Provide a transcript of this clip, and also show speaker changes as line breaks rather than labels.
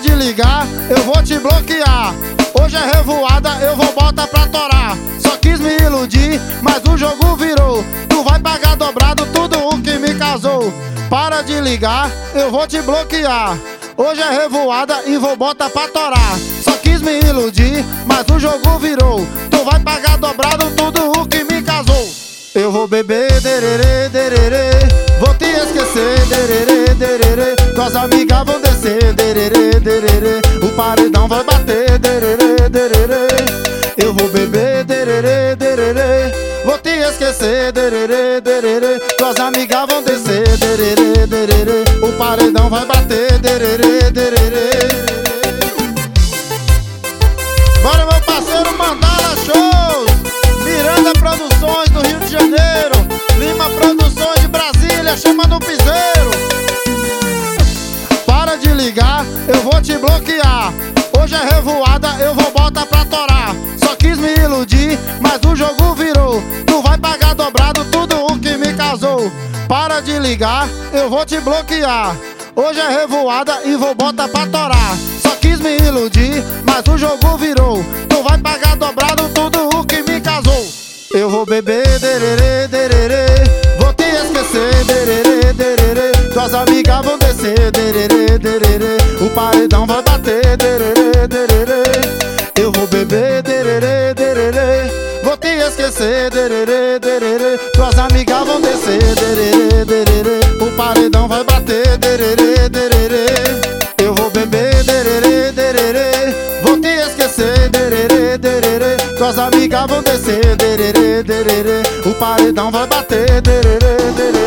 de ligar, eu vou te bloquear. Hoje é revoada, eu vou botar pra torar. Só quis me iludir, mas o jogo virou. Tu vai pagar dobrado tudo o que me casou. Para de ligar, eu vou te bloquear. Hoje é revoada e vou botar pra torar. Só quis me iludir, mas o jogo virou. Tu vai pagar dobrado tudo o que me casou. Eu vou beber, dererê, dererê. Vou te esquecer, dererê, dererê. Tuas amigas vão descer, dererê, dererê. O paredão vai bater, dererê, dererê. Eu vou beber, dererê, dererê. Vou te esquecer, dererê, dererê. Tuas amigas vão descer, dererê, dererê. O paredão vai bater, dererê, dererê. Bora, meu parceiro Mandala Shows, Miranda Produções do Rio de Janeiro, Lima Produções de Brasília, chama no piseiro. Para de ligar, eu vou te bloquear. Hoje é revoada, eu vou botar pra torar. Só quis me iludir, mas o jogo virou. Tu vai pagar dobrado tudo o que me casou. Para de ligar, eu vou te bloquear. Hoje é revoada e vou botar pra torar. Só quis me iludir, mas o jogo virou. Tu vai pagar dobrado tudo o que me casou. Eu vou beber, dererê, dererê. Vou te esquecer, dererê, dererê. Tuas amigas vão descer, dererê, dererê. O paredão vai bater, dererê, dererê. Eu vou beber, dererê, dererê. Vou te esquecer, dererê, dererê. Tuas amigas vão descer, dererê, dererê. O paredão vai bater, dererê, dererê. Eu vou beber, dererê, dererê. Vou te esquecer, dererê, dererê. Tuas amigas vão descer, dererê, dererê. O paredão vai bater, dererê, dererê.